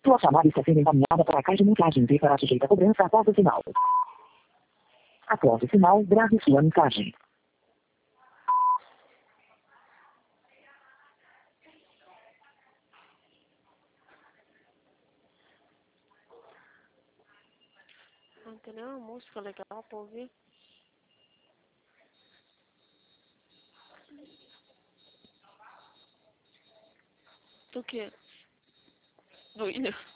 Sua chamada está sendo encaminhada para a caixa de mensagens e será sujeita a cobrança após o sinal. Após o sinal, grave sua mensagem. Não tem nenhuma música legal pra ouvir? Do que? Do William?